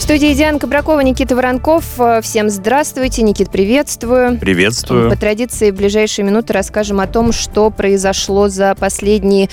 В студии Диана Кабракова, Никита Воронков. Всем здравствуйте. Никит, приветствую. Приветствую. По традиции, в ближайшие минуты расскажем о том, что произошло за последние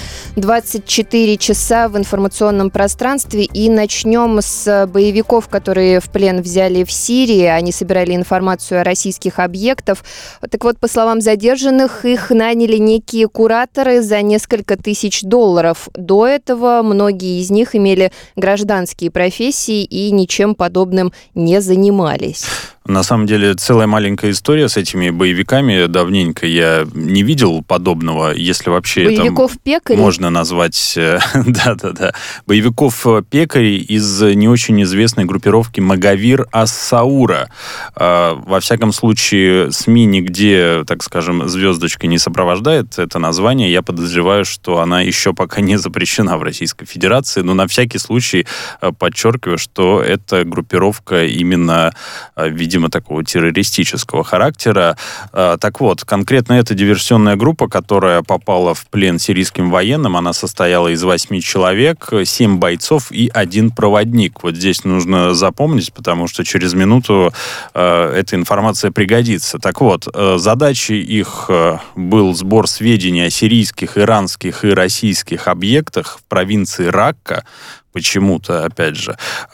24 часа в информационном пространстве. И начнем с боевиков, которые в плен взяли в Сирии. Они собирали информацию о российских объектах. Так вот, по словам задержанных, их наняли некие кураторы за несколько тысяч долларов. До этого многие из них имели гражданские профессии и ничем подобным не занимались. На самом деле, целая маленькая история с этими боевиками. Давненько я не видел подобного, если вообще боевиков-пекарей? Можно назвать... Да-да-да. Боевиков-пекарей из не очень известной группировки Магавир ас-Саура. Во всяком случае, СМИ нигде, так скажем, звездочкой не сопровождает это название. Я подозреваю, что она еще пока не запрещена в Российской Федерации. Но на всякий случай подчеркиваю, что эта группировка именно, видимо, такого террористического характера. Так вот, конкретно эта диверсионная группа, которая попала в плен сирийским военным, она состояла из 8 человек, 7 бойцов и 1 проводник. Вот здесь нужно запомнить, потому что через минуту эта информация пригодится. Так вот, задачей их был сбор сведений о сирийских, иранских и российских объектах в провинции Ракка. Почему-то, опять же.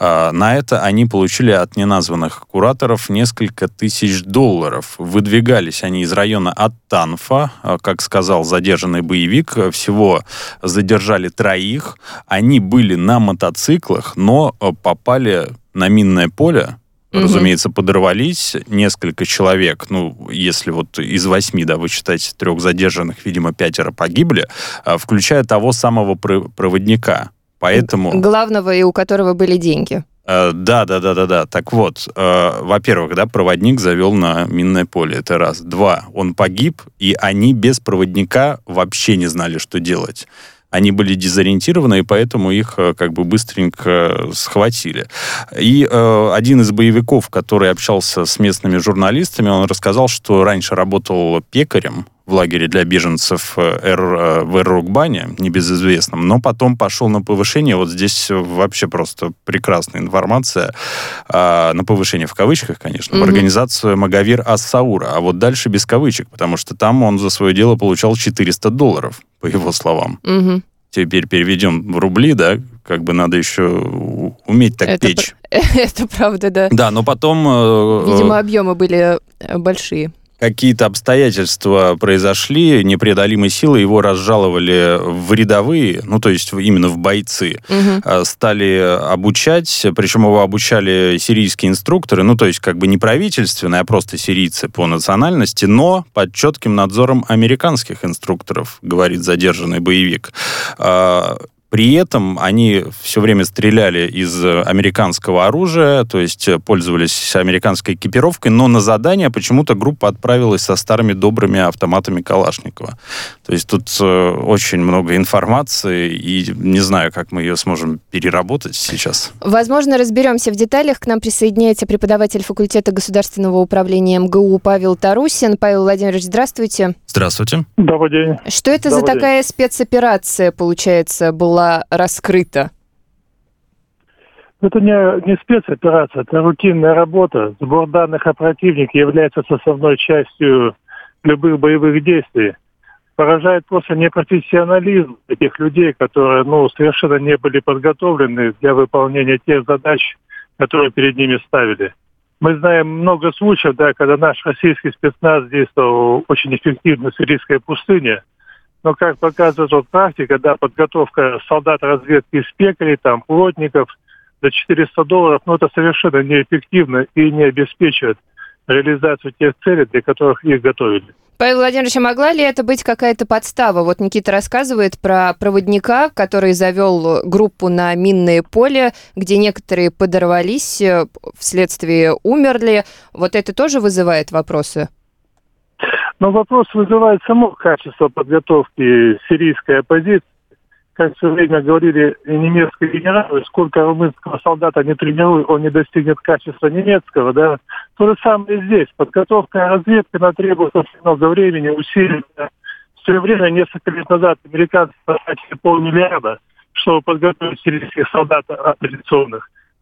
На это они получили от неназванных кураторов несколько тысяч долларов. Выдвигались они из района Ат-Танфа. Как сказал задержанный боевик, всего задержали 3. Они были на мотоциклах, но попали на минное поле. Разумеется, подорвались несколько человек. Ну, если вот из 8, да, вы считаете 3 задержанных, видимо, 5 погибли, включая того самого проводника. Поэтому... Главного, и у которого были деньги. Да. Так вот, во-первых, да, проводник завел на минное поле. Это раз. 2. Он погиб, и они без проводника вообще не знали, что делать. Они были дезориентированы, и поэтому их как бы быстренько схватили. И один из боевиков, который общался с местными журналистами, он рассказал, что раньше работал пекарем в лагере для беженцев в Эр-Рукбане, небезызвестном, но потом пошел на повышение. Вот здесь вообще просто прекрасная информация. На повышение в кавычках, конечно, в организацию Магавир ас-Саура. А вот дальше без кавычек, потому что там он за свое дело получал $400, по его словам. Теперь переведем в рубли, да, как бы надо еще уметь так печь. Это правда, да. Да, но потом... Видимо, объемы были большие. Какие-то обстоятельства произошли, непреодолимой силой его разжаловали в рядовые, ну, то есть именно в бойцы. Стали обучать, причем его обучали сирийские инструкторы, ну, то есть как бы не правительственные, а просто сирийцы по национальности, но под четким надзором американских инструкторов, говорит задержанный боевик. При этом они все время стреляли из американского оружия, то есть пользовались американской экипировкой, но на задание почему-то группа отправилась со старыми добрыми автоматами Калашникова. То есть тут очень много информации, и не знаю, как мы ее сможем переработать сейчас. Возможно, разберемся в деталях. К нам присоединяется преподаватель факультета государственного управления МГУ Павел Тарусин. Павел Владимирович, здравствуйте. Здравствуйте. Добрый день. Что это за такая спецоперация, получается, была раскрыта? Это не спецоперация, это рутинная работа. Сбор данных о противнике является составной частью любых боевых действий. Поражает просто непрофессионализм этих людей, которые совершенно не были подготовлены для выполнения тех задач, которые перед ними ставили. Мы знаем много случаев, когда наш российский спецназ действовал очень эффективно в сирийской пустыне. Но, как показывает практика, подготовка солдат разведки из пекарей, плотников за $400, это совершенно неэффективно и не обеспечивает реализацию тех целей, для которых их готовили. Павел Владимирович, а могла ли это быть какая-то подстава? Вот Никита рассказывает про проводника, который завел группу на минное поле, где некоторые подорвались, вследствие умерли. Вот это тоже вызывает вопросы? Но вопрос вызывает само качество подготовки сирийской оппозиции. Как в свое время говорили немецкие генералы, сколько румынского солдата не тренируют, он не достигнет качества немецкого, да. То же самое и здесь. Подготовка разведки требует очень много времени, усилий. В свое время, несколько лет назад, американцы потратили $500 миллиарда, чтобы подготовить сирийских солдат оппозиционных.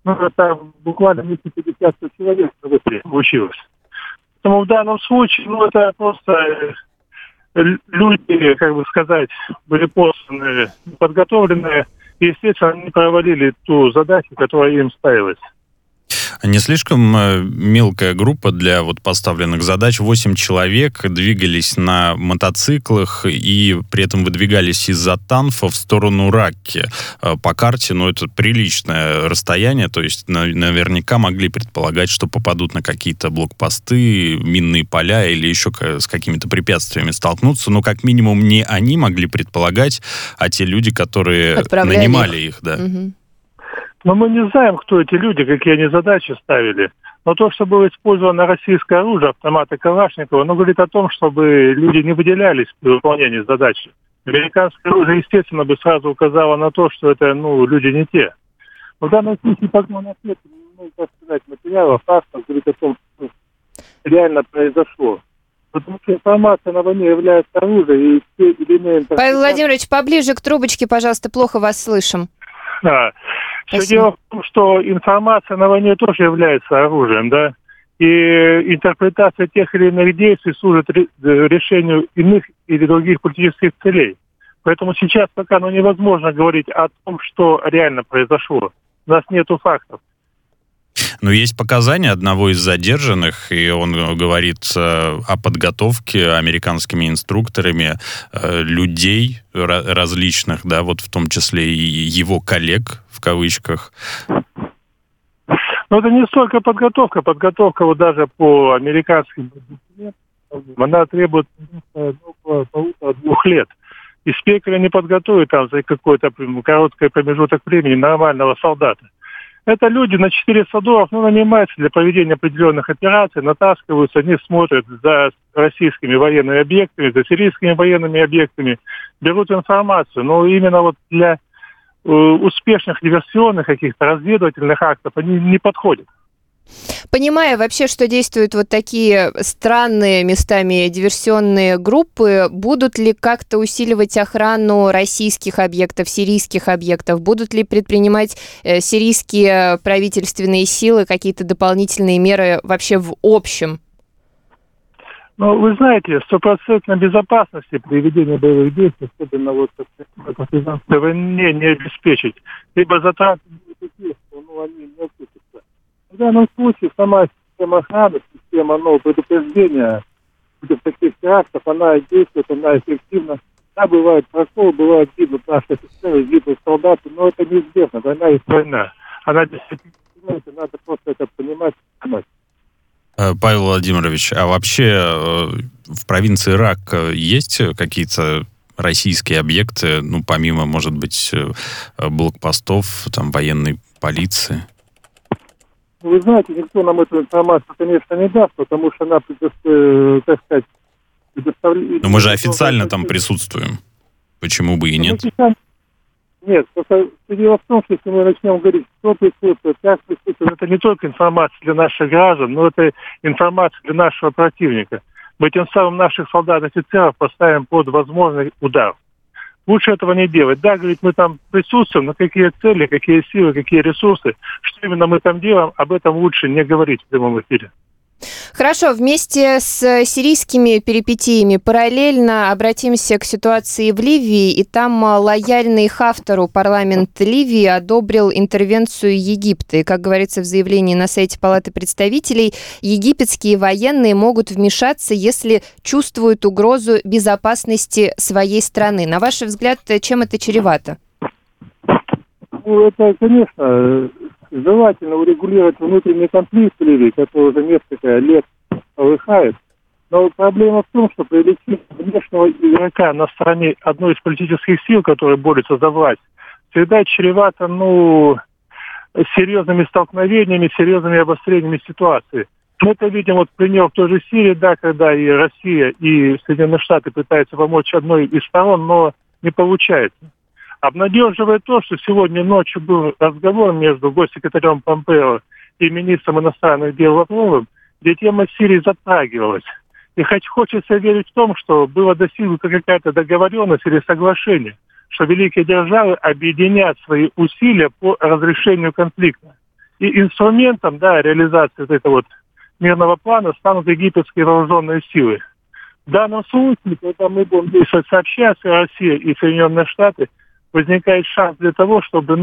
Ну, это буквально несколько десятков человек получилось. Поэтому в данном случае, это просто люди, как бы сказать, были посланы, подготовленные, и, естественно, они провалили ту задачу, которая им ставилась. Не слишком мелкая группа для поставленных задач? 8 человек двигались на мотоциклах и при этом выдвигались из-за Танфа в сторону Ракки. По карте, это приличное расстояние, то есть наверняка могли предполагать, что попадут на какие-то блокпосты, минные поля или еще с какими-то препятствиями столкнутся. Но как минимум не они могли предполагать, а те люди, которые нанимали их. Да. Угу. Но мы не знаем, кто эти люди, какие они задачи ставили. Но то, что было использовано российское оружие, автоматы Калашникова, говорит о том, чтобы люди не выделялись при выполнении задачи. Американское оружие, естественно, бы сразу указало на то, что это, люди не те. Но в данном случае, по ответу, материалов, фактов говорит о том, что реально произошло. Потому что информация на войне является оружием, и все или Павел Владимирович, поближе к трубочке, пожалуйста, плохо вас слышим. Все дело в том, что информация на войне тоже является оружием, да, и интерпретация тех или иных действий служит решению иных или других политических целей. Поэтому сейчас пока невозможно говорить о том, что реально произошло. У нас нету фактов. Но есть показания одного из задержанных, и он говорит о подготовке американскими инструкторами людей различных, да, в том числе и его коллег, в кавычках. Это не столько подготовка. Подготовка даже по американским документам, она требует около 2 лет. И спекаря не подготовит за какой-то короткий промежуток времени нормального солдата. Это люди на 400 долларов нанимаются для проведения определенных операций, натаскиваются, они смотрят за российскими военными объектами, за сирийскими военными объектами, берут информацию. Но именно для успешных диверсионных каких-то разведывательных актов они не подходят. Понимая вообще, что действуют такие странные местами диверсионные группы, будут ли как-то усиливать охрану российских объектов, сирийских объектов? Будут ли предпринимать сирийские правительственные силы какие-то дополнительные меры вообще в общем? Вы знаете, 100% безопасности при ведении боевых действий, особенно в партизанской войне, не обеспечить. Либо затраты такие, что они не окупятся. В данном случае сама система охраны, система предупреждения против таких терактов, она действует, она эффективна. Да, бывает прокол, бывает гибнут наши офицеры, гибнут солдаты, но это неизбежно, война есть война. Она действительно, надо просто это понимать. Павел Владимирович, а вообще в провинции Рак есть какие-то российские объекты, помимо, может быть, блокпостов, военной полиции? Вы знаете, никто нам эту информацию, конечно, не даст, потому что она, так сказать, предоставляет... Но мы же официально там присутствуем. Почему бы и нет? Нет, просто дело в том, что если мы начнем говорить, кто присутствует, как присутствует, это не только информация для наших граждан, но это информация для нашего противника. Мы тем самым наших солдат-офицеров поставим под возможный удар. Лучше этого не делать. Да, говорит, мы там присутствуем, но какие цели, какие силы, какие ресурсы, что именно мы там делаем, об этом лучше не говорить в прямом эфире. Хорошо, вместе с сирийскими перипетиями параллельно обратимся к ситуации в Ливии, и там лояльный Хафтару парламент Ливии одобрил интервенцию Египта. И, как говорится в заявлении на сайте Палаты представителей, египетские военные могут вмешаться, если чувствуют угрозу безопасности своей страны. На ваш взгляд, чем это чревато? Это, конечно, желательно урегулировать внутренний конфликт в Ливии, который уже несколько лет полыхает. Но проблема в том, что привлечение внешнего игрока на стороне одной из политических сил, которые борются за власть, всегда чревато, серьезными столкновениями, серьезными обострениями ситуации. Мы это видим, пример в той же Сирии, да, когда и Россия, и Соединенные Штаты пытаются помочь одной из сторон, но не получается. Обнадеживает то, что сегодня ночью был разговор между госсекретарем Помпео и министром иностранных дел Лавровым, где тема Сирии затрагивалась. И хочется верить в том, что была достигнута какая-то договоренность или соглашение, что великие державы объединят свои усилия по разрешению конфликта. И инструментом, да, реализации вот этого вот мирного плана станут египетские вооруженные силы. В данном случае, когда мы будем действовать сообща, Россия и Соединенные Штаты, возникает шанс для того, чтобы,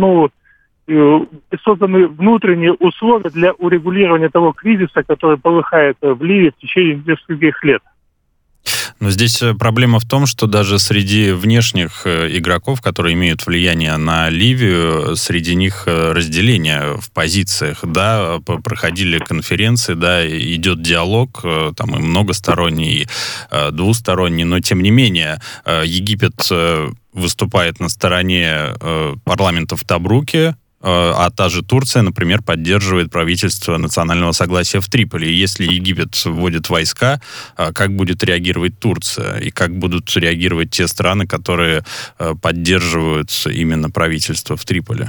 созданы внутренние условия для урегулирования того кризиса, который полыхает в Ливии в течение нескольких лет. Но здесь проблема в том, что даже среди внешних игроков, которые имеют влияние на Ливию, среди них разделение в позициях, да, проходили конференции, да, идет диалог, там и многосторонний, и двусторонний, но тем не менее Египет выступает на стороне парламента в Тобруке, а та же Турция, например, поддерживает правительство национального согласия в Триполи. И если Египет вводит войска, как будет реагировать Турция? И как будут реагировать те страны, которые поддерживают именно правительство в Триполи?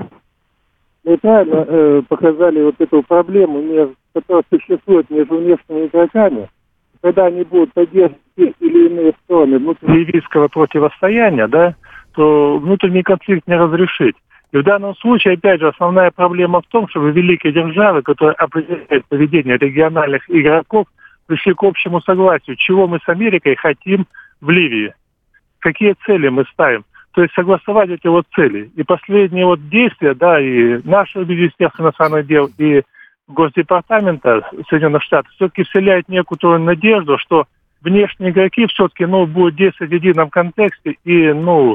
Вы правильно показали вот эту проблему, которая существует между внешними игроками. Когда они будут поддерживать те или иные стороны внутриливийского противостояния, да, то внутренний конфликт не разрешить. И в данном случае, опять же, основная проблема в том, чтобы великие державы, которые определяют поведение региональных игроков, пришли к общему согласию, чего мы с Америкой хотим в Ливии, какие цели мы ставим. То есть согласовать эти вот цели. И последние вот действия, да, и нашего Министерства иностранных дел, и Госдепартамента Соединенных Штатов все-таки вселяют некую надежду, что внешние игроки все-таки, будут действовать в едином контексте и,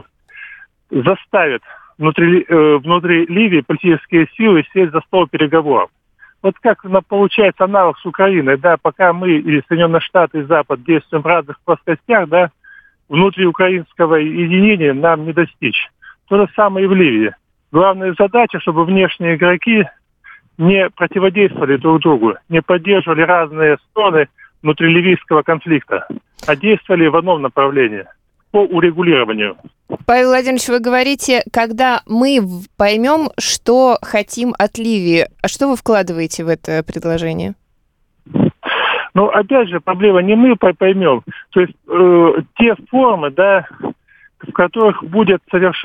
заставят внутри Ливии политические силы сесть за стол переговоров. Вот как получается аналог с Украиной, да, пока мы и Соединенные Штаты, и Запад действуем в разных плоскостях, да, внутри украинского единения нам не достичь. То же самое и в Ливии. Главная задача, чтобы внешние игроки не противодействовали друг другу, не поддерживали разные стороны внутриливийского конфликта, а действовали в одном направлении по урегулированию. Павел Владимирович, вы говорите, когда мы поймем, что хотим от Ливии. А что вы вкладываете в это предложение? Опять же, проблема не мы поймем. То есть те формы, да, в которых будет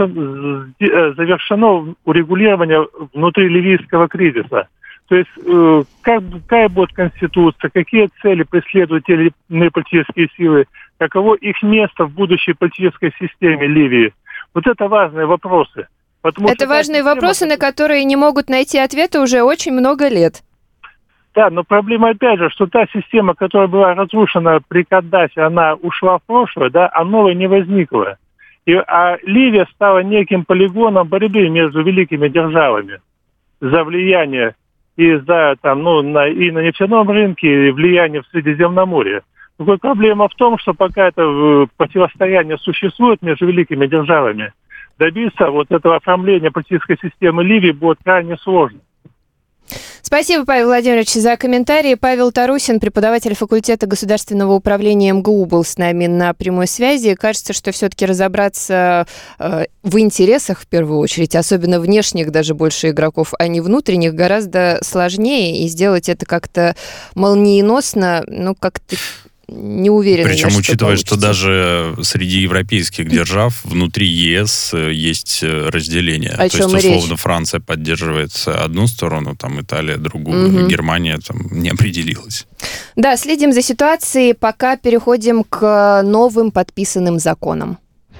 завершено урегулирование внутриливийского кризиса. То есть какая будет конституция, какие цели преследуют те или иные политические силы, каково их место в будущей политической системе Ливии. Вот это важные вопросы. Это важные вопросы, на которые не могут найти ответы уже очень много лет. Да, но проблема опять же, что та система, которая была разрушена при Каддафи, она ушла в прошлое, да, а новой не возникла. А Ливия стала неким полигоном борьбы между великими державами за влияние и за и на нефтяном рынке, и влияние в Средиземноморье. Но проблема в том, что пока это противостояние существует между великими державами, добиться вот этого оформления политической системы Ливии будет крайне сложно. Спасибо, Павел Владимирович, за комментарии. Павел Тарусин, преподаватель факультета государственного управления МГУ, был с нами на прямой связи. Кажется, что все-таки разобраться в интересах, в первую очередь, особенно внешних даже больше игроков, а не внутренних, гораздо сложнее. И сделать это как-то молниеносно, как-то не уверена. Причем, учитывая, что даже среди европейских держав внутри ЕС есть разделение. То есть, условно, Франция поддерживает одну сторону, там Италия другую, Германия там не определилась. Да, следим за ситуацией, пока переходим к новым подписанным законам.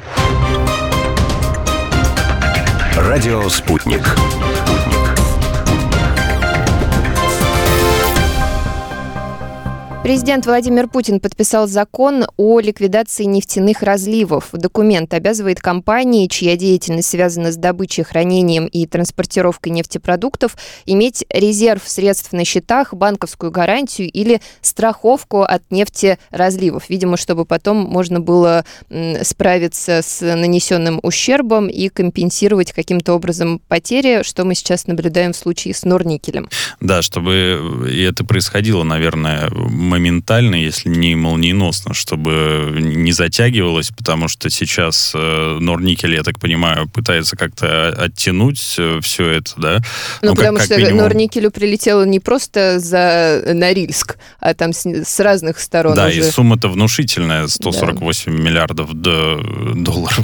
Радио «Спутник». Президент Владимир Путин подписал закон о ликвидации нефтяных разливов. Документ обязывает компании, чья деятельность связана с добычей, хранением и транспортировкой нефтепродуктов, иметь резерв средств на счетах, банковскую гарантию или страховку от нефтеразливов. Видимо, чтобы потом можно было справиться с нанесенным ущербом и компенсировать каким-то образом потери, что мы сейчас наблюдаем в случае с Норникелем. Да, чтобы и это происходило, наверное, моментально, если не молниеносно, чтобы не затягивалось, потому что сейчас Норникель, я так понимаю, пытается как-то оттянуть все это, да? Потому что минимум... Норникелю прилетело не просто за Норильск, а там с разных сторон. Да, уже. И сумма-то внушительная, 148 миллиардов долларов.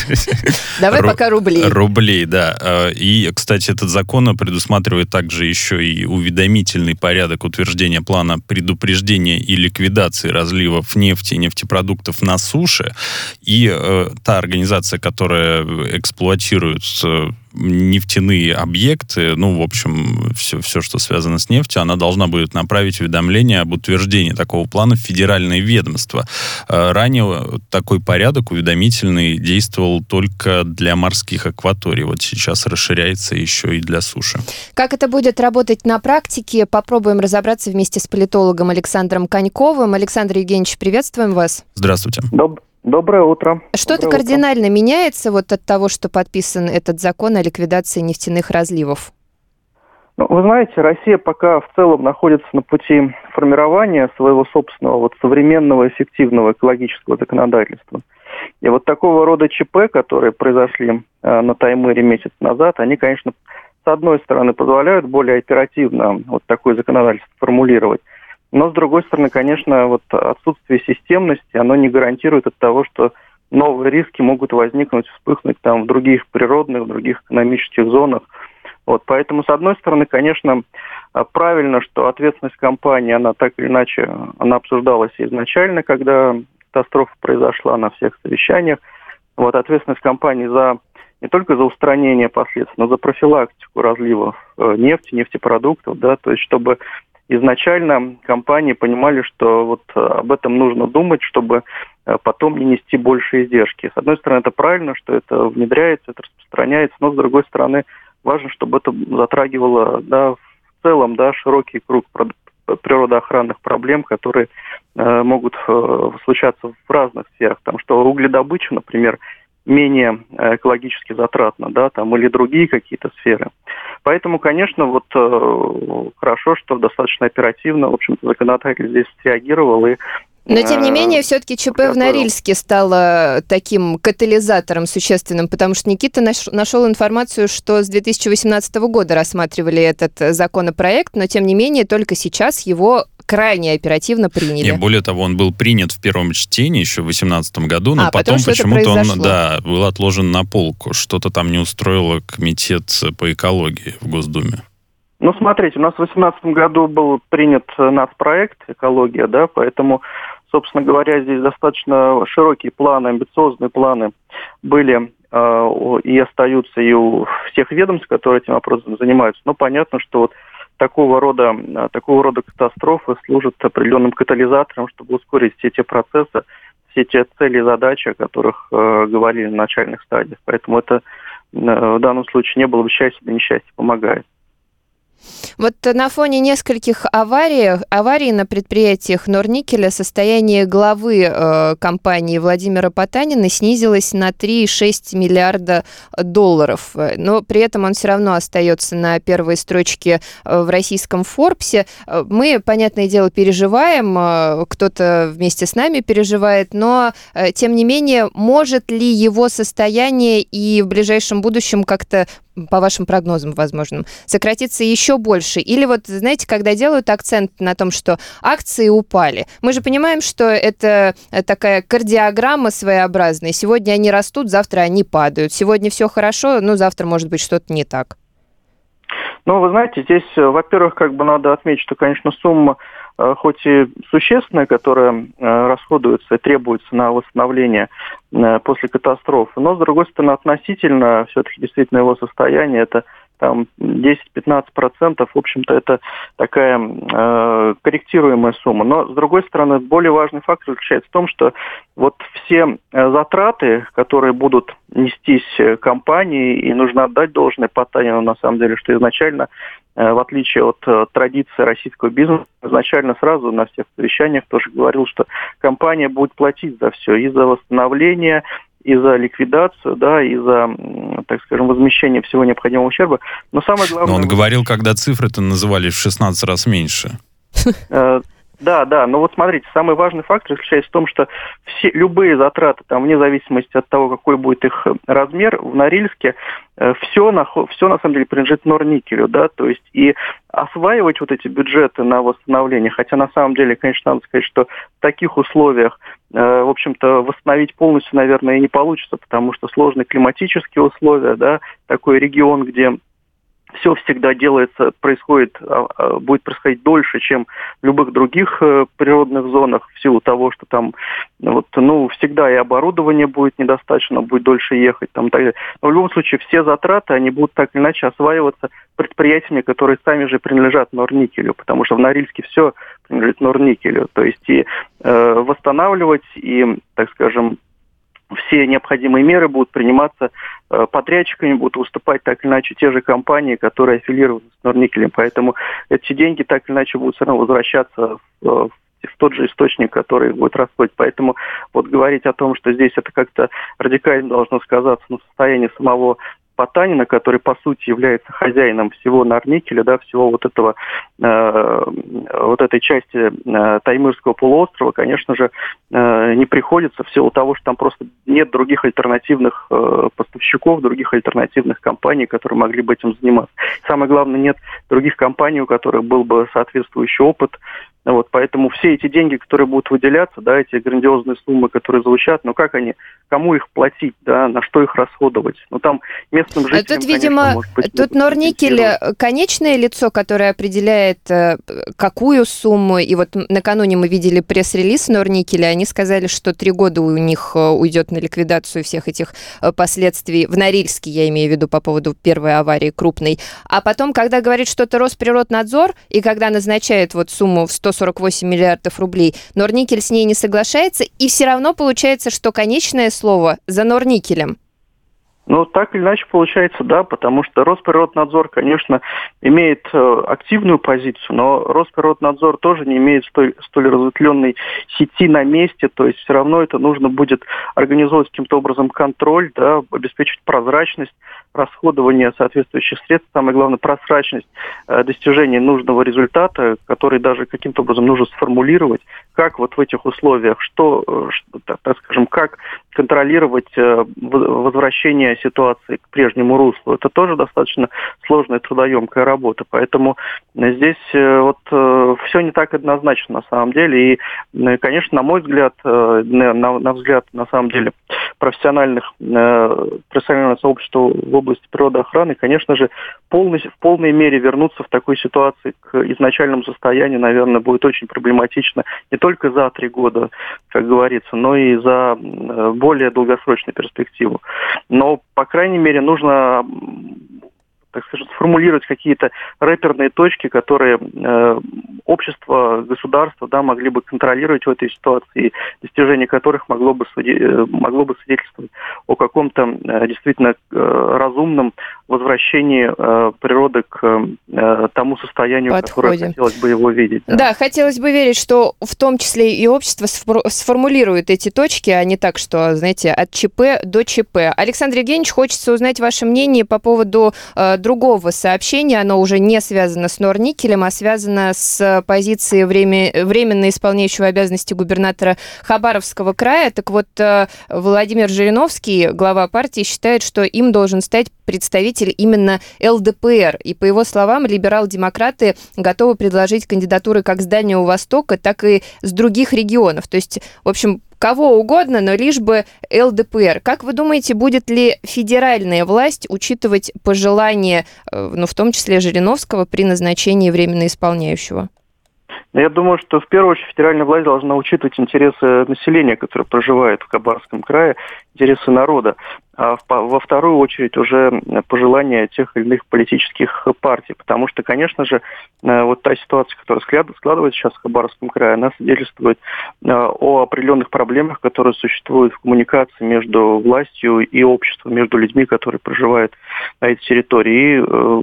Давай пока рублей. Рублей, да. И, кстати, этот закон предусматривает также еще и уведомительный порядок утверждения плана предупреждения и ликвидации разливов нефти и нефтепродуктов на суше. И та организация, которая эксплуатирует нефтяные объекты, в общем, все, что связано с нефтью, она должна будет направить уведомление об утверждении такого плана в федеральное ведомство. Ранее такой порядок уведомительный действовал только для морских акваторий. Вот сейчас расширяется еще и для суши. Как это будет работать на практике, попробуем разобраться вместе с политологом Александром Коньковым. Александр Евгеньевич, приветствуем вас. Здравствуйте. Доброе утро. Что-то кардинально меняется от того, что подписан этот закон о ликвидации нефтяных разливов? Вы знаете, Россия пока в целом находится на пути формирования своего собственного современного эффективного экологического законодательства. И такого рода ЧП, которые произошли на Таймыре месяц назад, они, конечно, с одной стороны позволяют более оперативно такое законодательство формулировать. Но, с другой стороны, конечно, отсутствие системности, оно не гарантирует от того, что новые риски могут возникнуть, вспыхнуть в других природных, в других экономических зонах. Поэтому, с одной стороны, конечно, правильно, что ответственность компании, она так или иначе, она обсуждалась изначально, когда катастрофа произошла на всех совещаниях. Ответственность компании не только за устранение последствий, но за профилактику разливов нефти, нефтепродуктов, да, то есть чтобы изначально компании понимали, что об этом нужно думать, чтобы потом не нести большие издержки. С одной стороны, это правильно, что это внедряется, это распространяется, но с другой стороны, важно, чтобы это затрагивало, в целом, широкий круг природоохранных проблем, которые могут случаться в разных сферах. Потому что угледобыча, например, менее экологически затратно, или другие какие-то сферы. Поэтому, конечно, хорошо, что достаточно оперативно, в общем-то, законодатель здесь среагировал и но, тем не менее, все-таки ЧП в Норильске стало таким катализатором существенным, потому что Никита нашел информацию, что с 2018 года рассматривали этот законопроект, но, тем не менее, только сейчас его крайне оперативно приняли. И более того, он был принят в первом чтении еще в 2018 году, но потом почему-то он был отложен на полку. Что-то там не устроило комитет по экологии в Госдуме. Смотрите, у нас в 2018 году был принят нацпроект «Экология», поэтому, собственно говоря, здесь достаточно широкие планы, амбициозные планы были и остаются и у всех ведомств, которые этим вопросом занимаются. Но понятно, что такого рода катастрофы служат определенным катализатором, чтобы ускорить все те процессы, все те цели и задачи, о которых говорили на начальных стадиях. Поэтому это в данном случае не было бы счастья, да несчастье помогает. На фоне нескольких аварий на предприятиях Норникеля состояние главы компании Владимира Потанина снизилось на 3,6 миллиарда долларов. Но при этом он все равно остается на первой строчке в российском Форбсе. Мы, понятное дело, переживаем, кто-то вместе с нами переживает, но, тем не менее, может ли его состояние и в ближайшем будущем как-то, по вашим прогнозам, возможно, сократиться еще больше? Или знаете, когда делают акцент на том, что акции упали, мы же понимаем, что это такая кардиограмма своеобразная. Сегодня они растут, завтра они падают. Сегодня все хорошо, но завтра может быть что-то не так. Вы знаете, здесь, во-первых, надо отметить, что, конечно, сумма, хоть и существенная, которая расходуется и требуется на восстановление после катастрофы, но, с другой стороны, относительно все-таки действительно его состояние, это 10-15%, в общем-то, это такая корректируемая сумма. Но, с другой стороны, более важный фактор заключается в том, что все затраты, которые будут нестись компании, и нужно отдать должное Потанину, на самом деле, что изначально, в отличие от традиции российского бизнеса, изначально сразу на всех совещаниях тоже говорил, что компания будет платить за все, и за восстановление, и за ликвидацию, и за, так скажем, возмещение всего необходимого ущерба. Но самое главное... Но он говорил, когда цифры-то называли в 16 раз меньше. Да, но вот смотрите, самый важный фактор заключается в том, что любые затраты, там, вне зависимости от того, какой будет их размер, в Норильске все на самом деле принадлежит Норникелю, да, то есть и осваивать вот эти бюджеты на восстановление, хотя на самом деле, конечно, надо сказать, что в таких условиях, в общем-то, восстановить полностью, наверное, и не получится, потому что сложные климатические условия, да, такой регион, где все всегда делается, будет происходить дольше, чем в любых других природных зонах, в силу того, что там всегда и оборудование будет недостаточно, будет дольше ехать. Там, так далее. Но в любом случае все затраты, они будут так или иначе осваиваться предприятиями, которые сами же принадлежат Норникелю, потому что в Норильске все принадлежит Норникелю. То есть и восстанавливать, и, так скажем, все необходимые меры будут приниматься подрядчиками, будут выступать так или иначе те же компании, которые аффилированы с Норникелем. Поэтому эти деньги так или иначе будут все равно возвращаться в тот же источник, который будет расходить. Поэтому вот говорить о том, что здесь это как-то радикально должно сказаться на состоянии самого Потанина, который, по сути, является хозяином всего Норникеля, да, всего вот этого, вот этой части Таймырского полуострова, конечно же, не приходится в силу того, что там просто нет других альтернативных поставщиков, других альтернативных компаний, которые могли бы этим заниматься. Самое главное, нет других компаний, у которых был бы соответствующий опыт. Вот, поэтому все эти деньги, которые будут выделяться, да, эти грандиозные суммы, которые звучат, кому их платить, да, на что их расходовать? Там местным жителям, тут, видимо, конечно, может быть... Тут Норникель конечное лицо, которое определяет, какую сумму, и вот накануне мы видели пресс-релиз Норникеля, они сказали, что 3 года у них уйдет на ликвидацию всех этих последствий, в Норильске, я имею в виду, по поводу первой аварии крупной. А потом, когда говорит что-то Росприроднадзор, и когда назначает вот сумму в 148 миллиардов рублей, Норникель с ней не соглашается, и все равно получается, что конечное слово за Норникелем. Так или иначе получается, да, потому что Росприроднадзор, конечно, имеет активную позицию, но Росприроднадзор тоже не имеет столь разветвленной сети на месте, то есть все равно это нужно будет организовать каким-то образом контроль, да, обеспечить прозрачность расходования соответствующих средств, самое главное, прозрачность достижения нужного результата, который даже каким-то образом нужно сформулировать, как вот в этих условиях, так скажем, как контролировать возвращение ситуации к прежнему руслу. Это тоже достаточно сложная, трудоемкая работа. Поэтому здесь все не так однозначно на самом деле. И, конечно, на мой взгляд, на взгляд, на самом деле, профессионального сообщества в области природоохраны, конечно же, в полной мере вернуться в такой ситуации к изначальному состоянию, наверное, будет очень проблематично не только за 3 года, как говорится, но и за более долгосрочную перспективу. Но, по крайней мере, нужно, так скажем, сформулировать какие-то рэперные точки, которые общество, государство, да, могли бы контролировать в этой ситуации, достижение которых могло бы свидетельствовать о каком-то действительно разумном возвращении природы к тому состоянию, которое хотелось бы его видеть. Да, хотелось бы верить, что в том числе и общество сформулирует эти точки, а не так, что, знаете, от ЧП до ЧП. Александр Евгеньевич, хочется узнать ваше мнение по поводу другого сообщения. Оно уже не связано с Норникелем, а связано с позицией временно исполняющего обязанности губернатора Хабаровского края. Так вот, Владимир Жириновский, глава партии, считает, что им должен стать представитель именно ЛДПР. И, по его словам, либерал-демократы готовы предложить кандидатуры как с Дальнего Востока, так и с других регионов. То есть, в общем, кого угодно, но лишь бы ЛДПР. Как вы думаете, будет ли федеральная власть учитывать пожелания, в том числе Жириновского, при назначении временно исполняющего? Я думаю, что в первую очередь федеральная власть должна учитывать интересы населения, которое проживает в Хабаровском крае, интересы народа, а во вторую очередь уже пожелания тех или иных политических партий. Потому что, конечно же, вот та ситуация, которая складывается сейчас в Хабаровском крае, она свидетельствует о определенных проблемах, которые существуют в коммуникации между властью и обществом, между людьми, которые проживают на этой территории.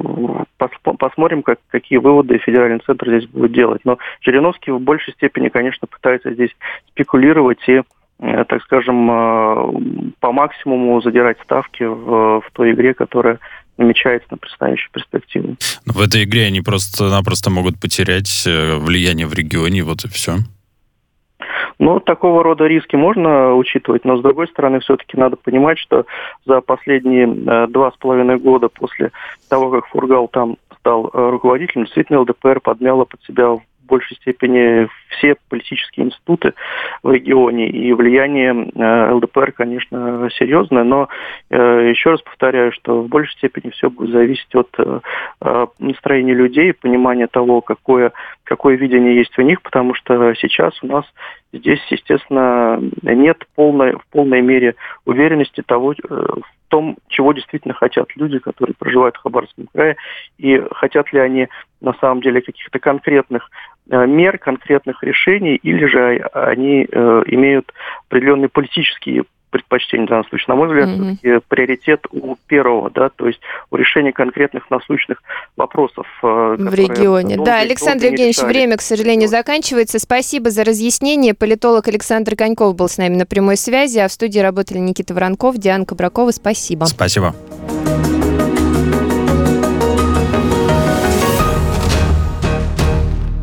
И посмотрим, какие выводы федеральный центр здесь будет делать. Но Жириновский в большей степени, конечно, пытается здесь спекулировать и, так скажем, по максимуму задирать ставки в той игре, которая намечается на предстоящую перспективу. Но в этой игре они просто-напросто могут потерять влияние в регионе, вот и все. Ну, такого рода риски можно учитывать, но, с другой стороны, все-таки надо понимать, что за последние 2,5 года после того, как Фургал там стал руководителем, действительно ЛДПР подмяла под себя в большей степени все политические институты в регионе, и влияние ЛДПР, конечно, серьезное, но еще раз повторяю, что в большей степени все будет зависеть от настроения людей, понимания того, какое видение есть у них, потому что сейчас у нас здесь, естественно, нет в полной мере уверенности в том, чего действительно хотят люди, которые проживают в Хабаровском крае, и хотят ли они на самом деле каких-то конкретных мер, конкретных решений, или же они имеют определенные политические предпочтения в данном случае. На мой взгляд, все-таки приоритет у первого, да, то есть у решения конкретных насущных вопросов в регионе. Да, Александр Евгеньевич, время, к сожалению, заканчивается. Спасибо за разъяснение. Политолог Александр Коньков был с нами на прямой связи, а в студии работали Никита Воронков, Диана Кабракова. Спасибо. Спасибо.